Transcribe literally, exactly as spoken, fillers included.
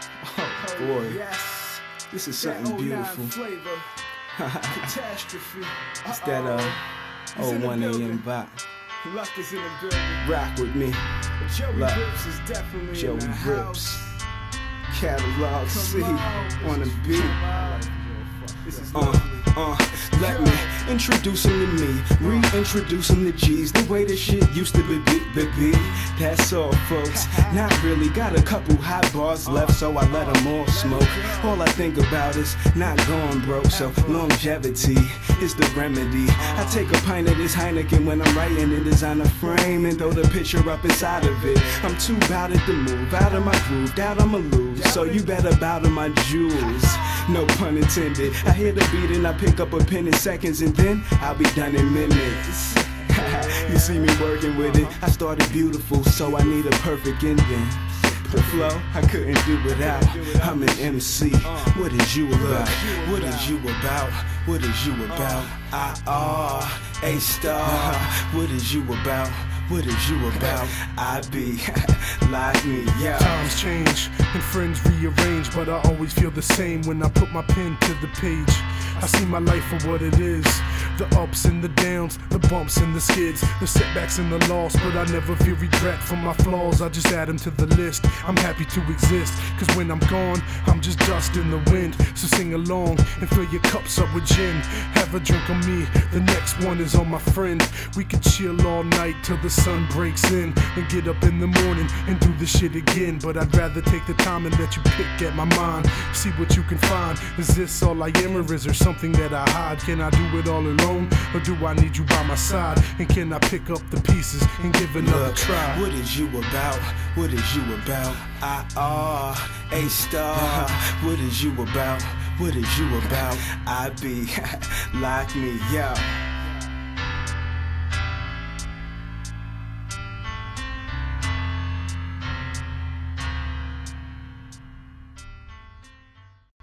Oh boy, yes. this is something beautiful. Catastrophe. It's that uh oh one A M vibe. Luck is in the building. Rock with me. Joey Luck. Rips is definitely Joey in the Rips. house. Catalog C on. on the beat. This is Uh, lovely. uh, let me introduce him to me, reintroduce him to G's, the way this shit used to be, be, be, be. That's all, folks. Not really, got a couple hot bars left, so I let them all smoke. All I think about is not going broke, so longevity is the remedy. I take a pint of this Heineken when I'm writing in designer frame and throw the picture up inside of it. I'm too bout it to move, out of my groove, doubt I'ma lose, so you better bow to my jewels. No pun intended. I hear the beat and I pick up a pen in seconds and then I'll be done in minutes. You see me working with it. I started beautiful, so I need a perfect ending. The flow I couldn't do without. I'm an M C. What is you about? What is you about? What is you about? I are a star. What is you about? What is you about? I be like me, yeah. Times change and friends rearrange, but I always feel the same when I put my pen to the page. I see my life for what it is. The ups and the downs, the bumps and the skids, the setbacks and the loss, but I never feel regret for my flaws. I just add them to the list. I'm happy to exist, cause when I'm gone, I'm just dust in the wind. So sing along and fill your cups up with gin. Have a drink on me, the next one is on my friend. We could chill all night till the sun breaks in, and get up in the morning and do the shit again. But I'd rather take the time and let you pick at my mind. See what you can find. Is this all I am, or is there something that I hide? Can I do it all alone, or do I need you by my side? And can I pick up the pieces and give another Look, try? what is you about? What is you about? I are a star. What is you about? What is you about? I be like me, yeah.